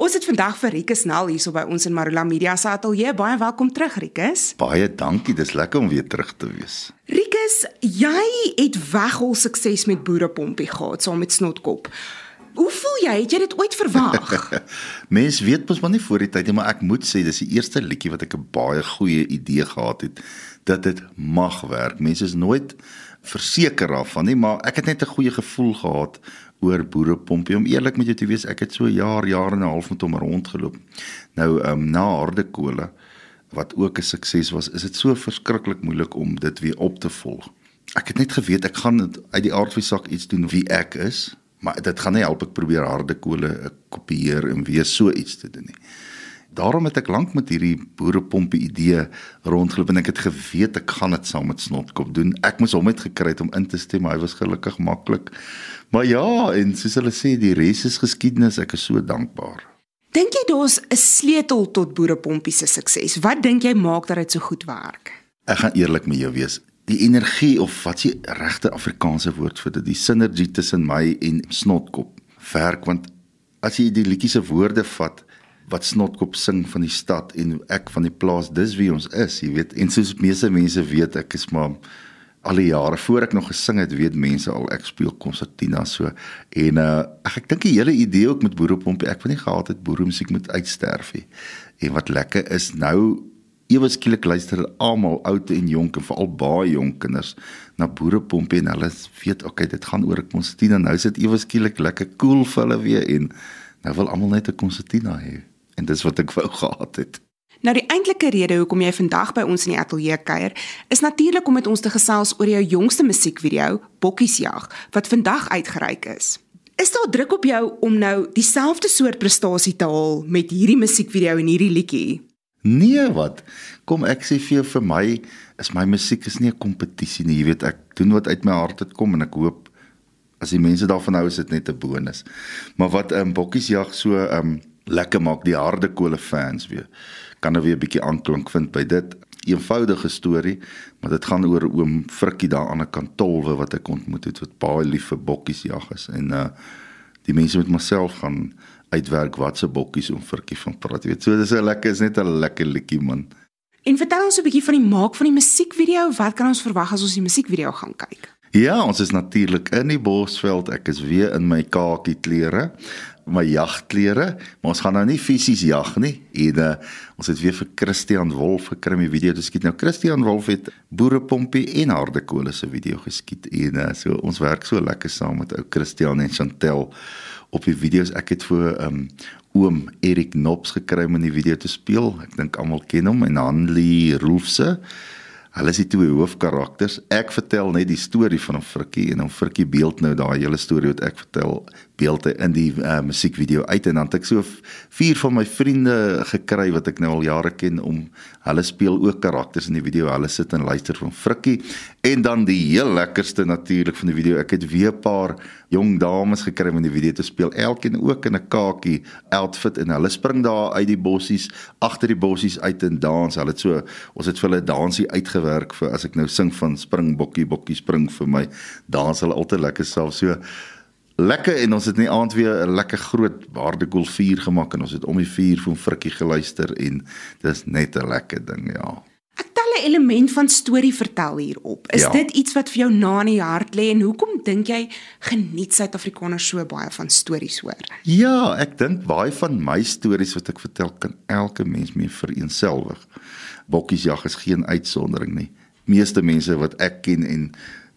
Ons het vandag vir Rikus Nel hier so by ons in Marula Media se ateljee. Baie welkom terug, Rikus. Baie dankie, dis lekker om weer terug te wees. Rikus, jy het weghol sukses met Boerepompie gehad saam met Snotkop. Hoe voel jy? Het jy dit ooit verwag? Mens weet mos maar nie voor die tyd nie, maar ek moet sê dis die eerste liedjie wat ek 'n baie goeie idee gehad het dat dit mag werk. Mense is nooit verseker daarvan nie, maar ek het net 'n goeie gevoel gehad oor Boerepompie. Om eerlik met jou te wees, ek het so jaar en 'n half met hom rondgeloop. Nou, na Harde Kole, wat ook 'n sukses was, is dit so verskriklik moeilik om dit weer op te volg. Ek het net geweet, ek gaan uit die aard van die saak iets doen wie ek is, maar dit gaan nie help ek probeer Harde Kole kopieer en weer so iets te doen nie. Daarom het ek lank met hierdie Boerepompie idee rondgeloop en ek het geweet ek gaan dit saam met Snotkop doen. Ek moes hom net gekry het om in te stem, hy was gelukkig maklik. Maar ja, en soos hulle sê, die res is geskiedenis, ek is so dankbaar. Dink jy daar's 'n sleutel tot Boerepompie se sukses? Wat dink jy maak dat dit so goed werk? Ek gaan eerlik met jou wees. Die energie, of wat is die regte Afrikaanse woord vir dit, die synergie tussen my en Snotkop werk, want as jy die liedjie se woorde vat, wat Snotkop sing van die stad en ek van die plaas, dis wie ons is, jy weet, en soos meeste mense weet, ek is maar al die jare, voor ek nog gesing het, weet mense al, ek speel konsertina so, en ek dink die hele idee ook met Boerepompie, ek wil nie gehad het boeremusiek moet uitsterf nie, en wat lekker is, nou, ewe skielik luister almal, oud en jonk, en veral baie jong kinders, na Boerepompie, en hulle weet, okay, dit gaan oor 'n konsertina, nou is dit ewe skielik lekker cool vir hulle weer, en nou wil almal net 'n konsertina hê. En dis wat ek wou gehad het. Nou die eintlike rede hoekom jy vandag by ons in die ateljee kuier, is natuurlik om met ons te gesels oor jou jongste musiekvideo, Bokkiesjag, wat vandag uitgereik is. Is daar druk op jou om nou dieselfde soort prestasie te haal met hierdie musiekvideo en hierdie liedjie? Nee, wat? Kom ek sê vir jou, vir my is my musiek is nie 'n kompetisie nie, jy weet, ek doen wat uit my hart uitkom en ek hoop as die mense daarvan hou is dit net 'n bonus. Maar wat Bokkiesjag so lekker maak, die Harde Kole fans weer, kan nou weer 'n bietjie aanklank vind by dit. Eenvoudige storie, maar dit gaan oor oom Frikkie daar aan 'n kant Tolwe wat ek ontmoet het, wat baie lief vir bokkiesjag is. En die mense moet maar self gaan uitwerk wat se bokkies oom Frikkie van praat. Weet, so dis 'n lekker, is net 'n lekker liedjie, man. En vertel ons 'n bietjie van die maak van die musiekvideo. Wat kan ons verwag as ons die musiekvideo gaan kyk? Ja, ons is natuurlik in die Bosveld. Ek is weer in my kakie klere, my jagklere, maar ons gaan nou nie fisies jag nie. En ons het weer vir Christian Wolf gekry om die video te skiet. Nou Christian Wolf het Boerepompie en Harde Kole se video geskiet. En so ons werk so lekker saam met ou Christian en Chantel op die video's. Ek het vir oom Erik Knops gekry om in die video te speel. Ek dink almal ken hom, en Hanlie Roelfse. Hulle is die twee hoofkarakters. Ek vertel net die storie van hom Frikkie, en hom Frikkie beeld nou daai hele storie wat ek vertel, beeld hy in die musiekvideo uit, en dan het ek so 4 van my vriende gekry wat ek nou al jare ken, om hulle speel ook karakters in die video, hulle sit en luister van Frikkie, en dan die heel lekkerste natuurlik van die video, ek het weer 'n paar jong dames gekry om in die video te speel, elkeen ook in 'n kakie outfit, en hulle spring daar uit die bossies, agter die bossies uit en dans, ons het vir hulle dansie uitgewerk, vir as ek nou sing van spring bokkie, bokkie spring vir my, dans hulle altyd lekker self, so lekker, en ons het in die aand weer 'n lekker groot Harde Kole vuur gemaak, en ons het om die vuur van Frikkie geluister, en dis net 'n lekker ding, ja. Ek tel 'n element van storie vertel hierop. Is dit iets wat vir jou na in die hart lê, en hoekom dink jy geniet Suid-Afrikaners so baie van stories hoor? Ja, ek dink baie van my stories wat ek vertel, kan elke mens mee vereenselwig. Bokkiesjag is geen uitsondering nie. Meeste mense wat ek ken, en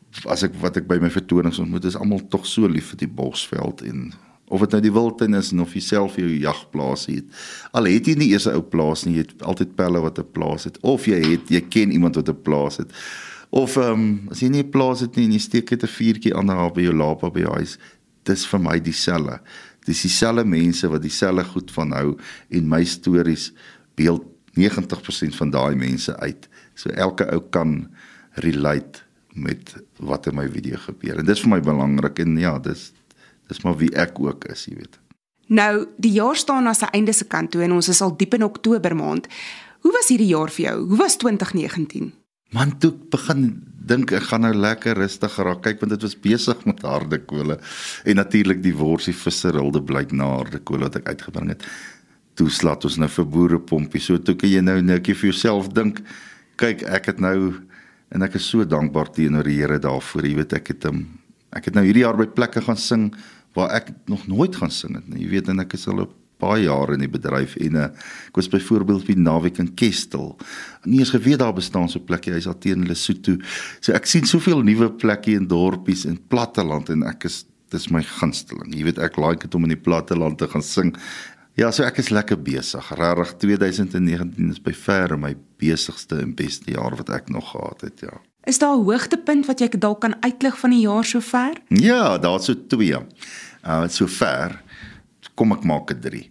wat ek by my vertonings ontmoet, is almal tog so lief vir die Bosveld, en of dit nou die wildtuin is, en of jy self jou jagplaas het. Al het jy nie eers 'n ou plaas nie, jy het altyd pelle wat 'n plaas het, of jy ken iemand wat 'n plaas het, of as jy nie 'n plaas het nie, en jy steek net 'n vuurtjie aan daar by jou lapa by jou huis, dis vir my dieselfde. Dis dieselfde mense wat dieselfde goed van hou, en my stories beeld 90% van daai mense uit. So elke ou kan relate met wat in my video gebeur. En dis vir my belangrik, en ja, dis maar wie ek ook is, jy weet. Nou, die jaar staan na sy einde se kant toe, en ons is al diep in Oktober maand. Hoe was hierdie jaar vir jou? Hoe was 2019? Man, toe ek begin dink, ek gaan nou lekker rustig raak, kyk, want dit was besig met Harde Kole, en natuurlik die worsie visser Hilde Blyk na Harde Kole wat ek uitgebring het. toe slaat ons nou vir Boerepompie, so toe kan jy nou netjie vir jouself dink, kyk, ek het nou, en ek is so dankbaar teenoor die Here daarvoor, jy weet, ek het nou hierdie jaar by plekke gaan sing, waar ek nog nooit gaan sing het, jy weet, en ek is al 'n paar jaar in die bedryf, en ek was byvoorbeeld by naweek in Kestel, nie eens geweet daar bestaan so plekkie, hy is al teen Lesotho, so ek sien soveel nuwe plekkie in dorpies en platteland, en dis my gunsteling, jy weet, ek like het om in die platteland te gaan sing. Ja, so ek is lekker besig, rarig 2019 is by verre my besigste en beste jaar wat ek nog gehad het, ja. Is daar 'n hoogtepunt wat jy dalk kan uitlig van die jaar sover? Ja, daar is so 2, so ver, kom ek maak dit 3.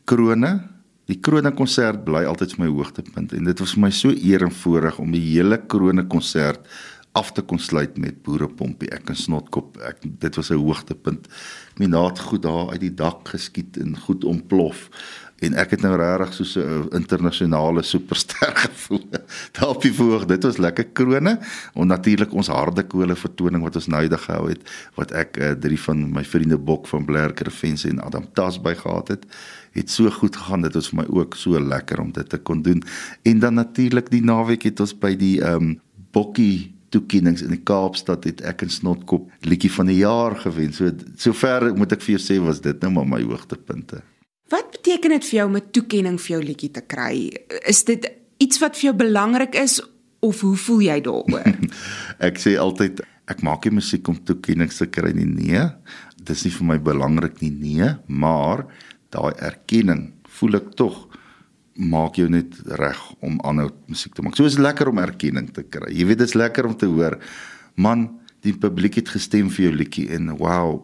Die Krone konsert bly altyd vir my hoogtepunt, en dit was vir my so eer en voorreg om die hele Krone konsert af te kon sluit met Boerepompie, ek en Snotkop, dit was 'n hoogtepunt. Minaat goed daar uit die dak geskiet en goed ontplof, en ek het nou regtig soos 'n internasionale superster gevoel, daar op die verhoog, dit was lekker Krone, en natuurlik ons Hardekole vertoning wat ons noudig gehou het, wat ek 3 van my vriende Bok van Blair Kerfense en Adam Tas by gehad het so goed gegaan, dit was vir my ook so lekker om dit te kon doen, en dan natuurlik die naweek het ons by die Bokkie toekennings in die Kaapstad het ek en Snotkop liedjie van die jaar gewen. So ver moet ek vir jou sê, was dit nou maar my hoogtepunte. Wat beteken dit vir jou om 'n toekenning vir jou liedjie te kry? Is dit iets wat vir jou belangrik is, of hoe voel jy daaroor? Ek sê altyd, ek maak nie musiek om toekennings te kry nie, nee. Dis nie vir my belangrik nie, nee, maar daai erkenning voel ek tog maak jou net reg om aanhou musiek te maak. So is lekker om erkenning te kry. Jy weet, dit is lekker om te hoor, man, die publiek het gestem vir jou liedjie, en wow,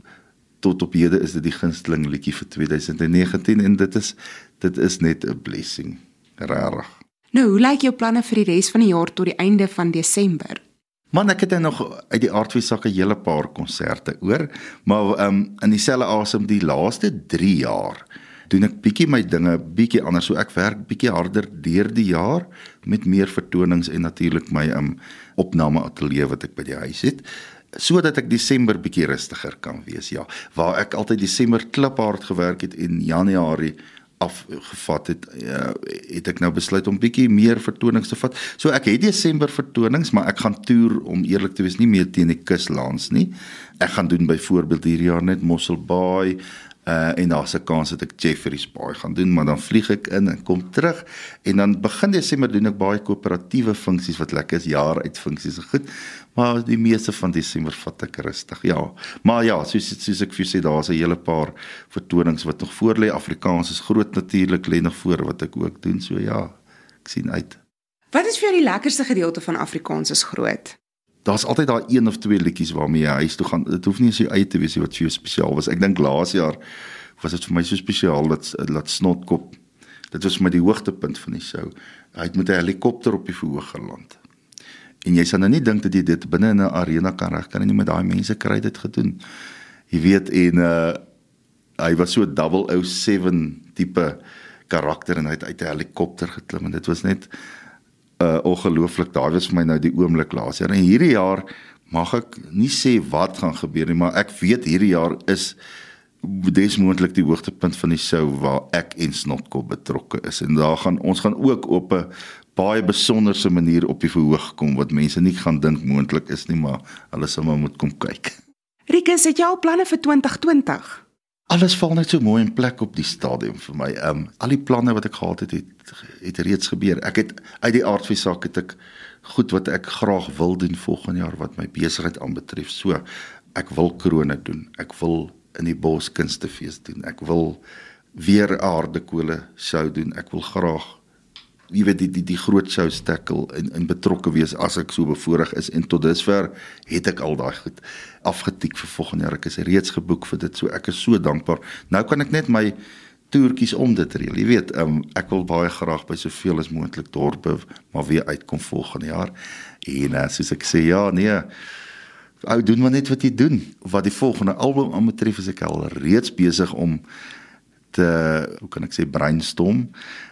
tot op hede is dit die gunsteling liedjie vir 2019, en dit is net 'n blessing, rarig. Nou, hoe lyk jou planne vir die res van die jaar tot die einde van Desember? Man, ek het nog uit die aardwiesak 'n hele paar konserte oor, maar in dieselfde asem die laaste 3 jaar, doen ek bietjie my dinge bietjie anders, so ek werk bietjie harder deur die jaar met meer vertonings en natuurlik my opname ateljee wat ek by die huis het, sodat ek Desember bietjie rustiger kan wees, ja. Waar ek altyd Desember kliphard gewerk het en Januarie afgevat het ek nou besluit om bietjie meer vertonings te vat. So ek het Desember vertonings, maar ek gaan toer, om eerlik te wees, nie meer teen die kuslands nie. Ek gaan doen byvoorbeeld hierdie jaar net Mossel Bay, en daar's 'n kans dat ek Jeffreys Bay gaan doen, maar dan vlieg ek in en kom terug, en dan begin Desember doen ek baie koöperatiewe funksies wat lekker is, jaar uit funksies, goed, maar die meeste van Desember vat ek rustig, ja. Maar ja, soos ek vir sê, daar's 'n hele paar vertonings wat nog voor lê. Afrikaans is groot natuurlik, lê nog voor wat ek ook doen, so ja, ek sien uit. Wat is vir jou die lekkerste gedeelte van Afrikaans is groot? Daar's altyd daai 1 of 2 liedjies waarmee jy huis toe gaan. Dit hoef nie eens jou eie te wees wat vir jou spesiaal was. Ek dink laas jaar was dit vir my so spesiaal dat Snotkop, dit was vir my die hoogtepunt van die show. Hy het met 'n helikopter op die verhoog geland. En jy sal nou nie dink dat jy dit binne in 'n arena kan regkry nie, met daai mense kry dit gedoen. Jy weet, en hy was so 007 tipe karakter, en hy het uit 'n helikopter geklim, en dit was net ongelooflik. Daar was vir my nou die oomblik laas jaar, en hierdie jaar mag ek nie sê wat gaan gebeur nie, maar ek weet hierdie jaar is desmoontlik die hoogtepunt van die show waar ek en Snotkop betrokke is, en ons gaan ook op 'n baie besonderse manier op die verhoog kom, wat mense nie gaan dink moontlik is nie, maar hulle sal maar moet kom kyk. Rikus, het jy al planne vir 2020? Alles val net so mooi in plek op die stadium vir my. Al die planne wat ek gehad het reeds gebeur. Ek het uit die aardwiesak het ek goed wat ek graag wil doen volgende jaar wat my besigheid aanbetref. So, ek wil Krone doen. Ek wil in die Bos kunstefees doen. Ek wil weer 'n Hardekole show doen. Ek wil graag, jy weet, die groot shows tackle en betrokke wees as ek so bevoorreg is, en tot dusver het ek al daai goed afgetik vir volgende jaar. Ek is reeds geboek vir dit, so ek is so dankbaar. Nou kan ek net my toertjies om dit reël. Jy weet, ek wil baie graag by soveel as moontlik dorpe maar weer uitkom volgende jaar. En soos ek sê, ja, nee, ou, doen maar net wat jy doen. Wat die volgende album aanbetref, is ek al reeds besig om te, hoe kan ek sê, brainstorm.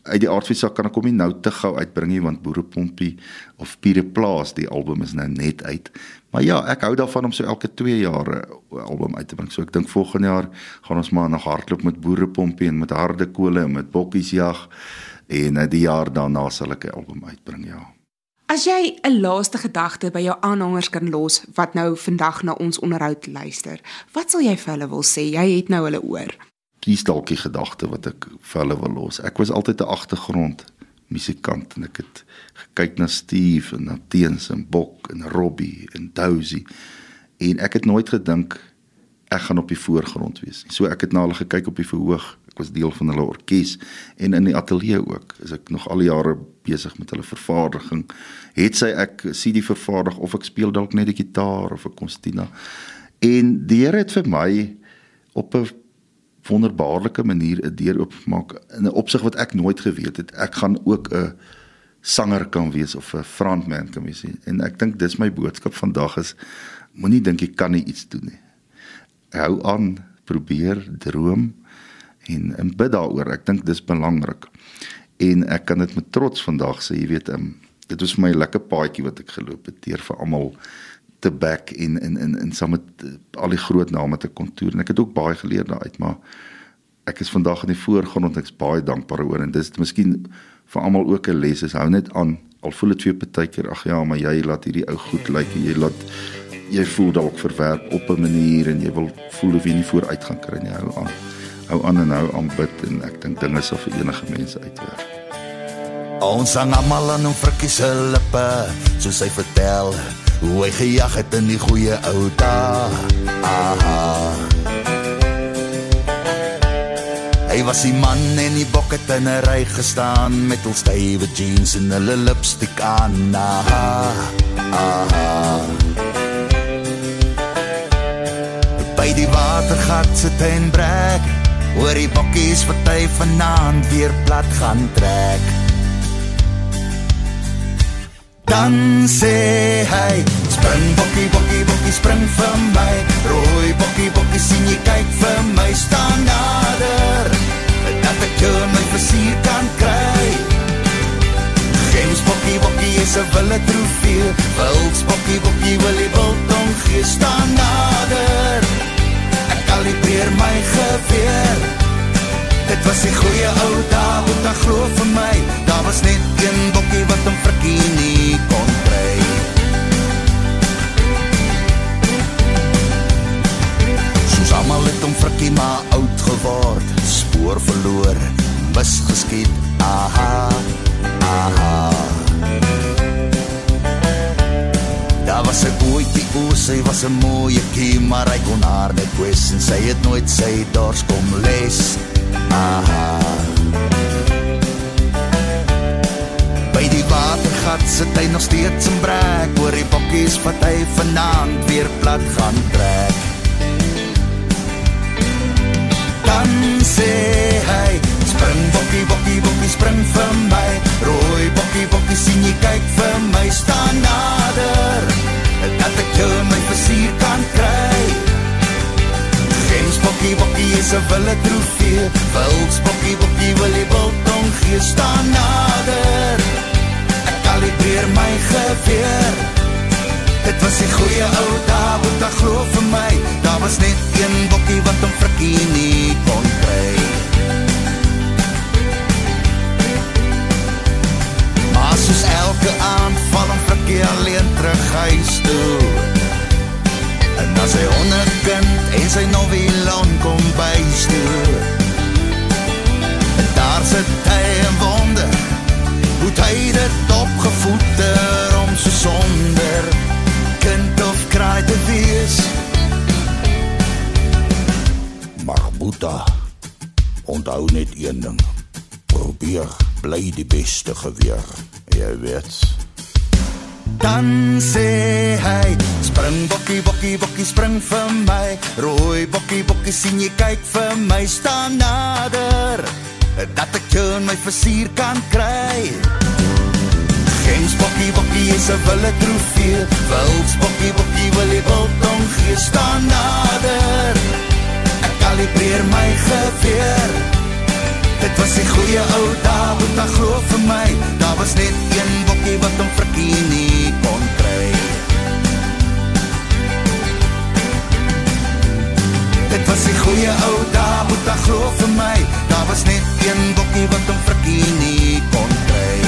uit die aard van die saak kan ek hom nie nou te gou uitbring nie, want Boerepompie of Pierreplaas, die album is nou net uit. Maar ja, ek hou daarvan om so elke 2 jaar 'n album uit te bring. So ek dink volgende jaar gaan ons maar nog hardloop met Boerepompie en met Harde Kole en met Bokkiesjag, en die jaar daarna sal ek 'n album uitbring, ja. As jy 'n laaste gedagte by jou aanhangers kan los, wat nou vandag na ons onderhoud luister, wat sal jy vir hulle wil sê? Jy het nou hulle oor. Dis dalk die gedagte wat ek vir hulle wil los. Ek was altyd 'n agtergrond musikant en ek het gekyk na Steve en na Teens en Bok en Robbie en Dousie en ek het nooit gedink ek gaan op die voorgrond wees. So ek het na hulle gekyk op die verhoog. Ek was deel van hulle orkes en in die ateljee ook. Is ek nog al die jare besig met hulle vervaardiging. Het sy ek CD vervaardig of ek speel dalk net die gitaar of 'n konstina. En die Here het vir my op 'n wonderbaarlike manier 'n deur oopgemaak in 'n opsig wat ek nooit geweet het. Ek gaan ook 'n sanger kan wees of 'n frontman kan wees. En ek dink dis my boodskap vandag is, moenie dink jy kan nie iets doen nie. Hou aan, probeer, droom en bid daaroor. Ek dink dis belangrik. En ek kan dit met trots vandag sê, jy weet, dit was vir my 'n lekker paadjie wat ek geloop het deur vir almal te back en saam met al die groot name te kontoer. En ek het ook baie geleer daaruit, maar ek is vandag in die voorgrond en ek is baie dankbaar oor. En dis miskien vir almal ook 'n les, is hou net aan, al voel dit vir jou partykeer, ag ja, maar jy laat hierdie ou goed lyk en jy voel dalk verwerp op 'n manier en jy wil voel of jy nie vooruit gaan kry nie. Hou aan en hou aan bid en ek dink dinge sal vir enige mense uitwerk. Ons hang almal aan 'n frikkie se lippe, soos hy vertel hoe hy gejag het in die goeie ou dae. Aha. Hy was die man en die bok het in 'n ry gestaan met hul stywe jeans en hulle lipstick aan. Aha. Aha. By die watergat sit hy en brek oor die bokkies wat hy vanaand weer plat gaan trek. Dan sê hy, spring bokkie, bokkie, bokkie, spring vir my. Rooi bokkie, bokkie, sien jy kyk vir my. Staan nader, dat ek jou in my versier kan kry. Gems bokkie, bokkie, is 'n wille trofee. Wils bokkie, bokkie, wil die biltong gee. Staan nader, ek kalibreer my geweer. Dit was die goeie ou dae, moet dan glo vir my. Daar was net een bokkie wat hom frikkie nie kon kry. Soos almal het hom frikkie maar oud geword, spoor verloor, misgeskiet, aha, aha. Daar was 'n ooitjie oor, sy was 'n mooie kie, maar hy kon haar net kwes en sy het nooit sy dors kom les. Aha. By die watergat sit hy nog steeds in brek oor die bokkies wat hy vanaand weer plat gaan trek. Dan sê hy, spring bokkie, bokkie, bokkie, spring vir my. Rooi bokkie, bokkie, sien jy kyk vir my. Staan nader, dat ek jou in my versier kan kry. Gems bokkie, bokkie, is 'n wille trofee. Wils bokkie, bokkie, wil die biltong gee. Staan nader, ek kalibreer my geweer. Dit was die goeie ou dae, moet dan glo vir my. Daar was net een bokkie wat hom frikkie nie kon kry. Maar soos elke aand val hom frikkie alleen terug huis toe. En as hy onderkind en sy novilon kom bystoor. En daar sit hy en wonder, hoe hy dit opgevoeder om so sonder kind of kraai te wees. Maar Boeta, onthou net een ding, probeer bly die beste geweer, jy weet. Dan sê hy, spring bokkie, bokkie, bokkie, spring vir my. Rooi bokkie, bokkie, sien jy kyk vir my. Staan nader, dat ek jou in my versier kan kry. Gems bokkie, bokkie, is 'n wille trofee. Wils bokkie, bokkie, wil die biltong gee. Staan nader, ek kalibreer my geweer. Dit was die goeie ou dae, Boeta glo vir my, daar was net een bokkie wat hom Frikkie nie kon kry. Dit was die goeie ou dae, Boeta glo vir my, daar was net een bokkie wat hom Frikkie nie kon kry.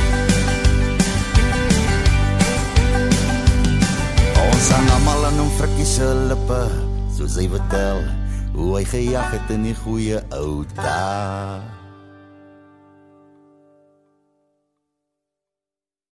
Ons hang almal aan hom Frikkie se lippe, soos hy vertel hoe hy gejag het in die goeie ou dae.